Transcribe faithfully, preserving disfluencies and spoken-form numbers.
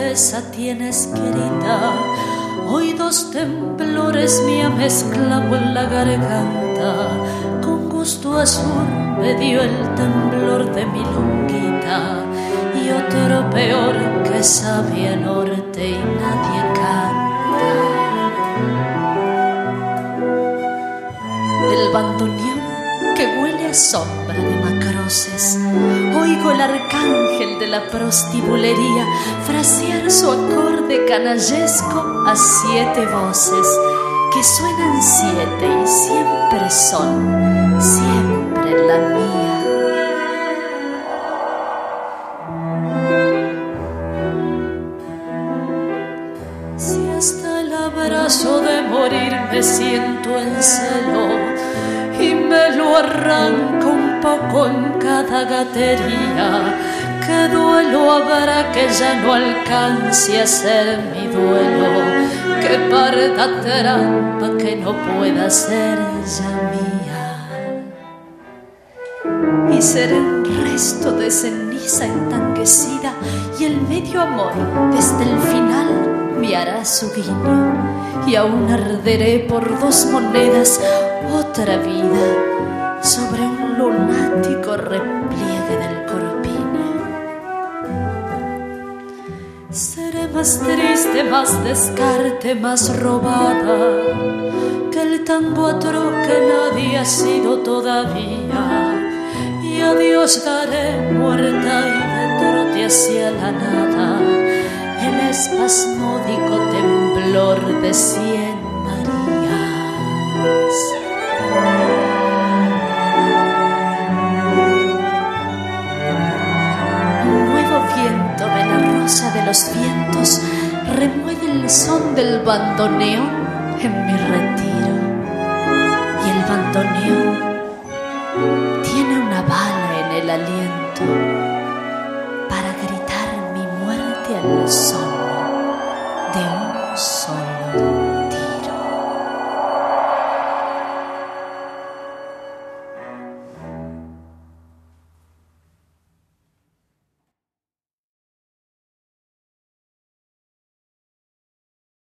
cabeza tiene escrita. Hoy dos temblores me ha mezclado en la garganta. Con gusto azul me dio el temblor de mi lunguita y otro peor que sabía norte y nadie canta. Del bandoneón que huele a sombra de macroces, oigo el arcángel de la prostibulería frasear su acorde canallesco a siete voces que suenan siete y siempre son, siempre la mía. Si hasta el abrazo de morir me siento en celo y me lo arranco un poco en cada gatería, qué duelo habrá que ya no alcance a ser mi duelo, qué parda trampa que no pueda ser ya mía. Y seré un resto de ceniza entanquecida y el medio amor desde el final me hará su guiño y aún arderé por dos monedas otra vida sobre un lunático repliegue del corpiño. Seré más triste, más descarte, más robada que el tango atroz que nadie ha sido todavía, y a Dios daré muerta y de trote hacia la nada el espasmódico temblor de cien Marías. Un nuevo viento de la rosa de los vientos remueve el son del bandoneón en mi retiro, y el bandoneón tiene una bala en el aliento para gritar mi muerte al sol.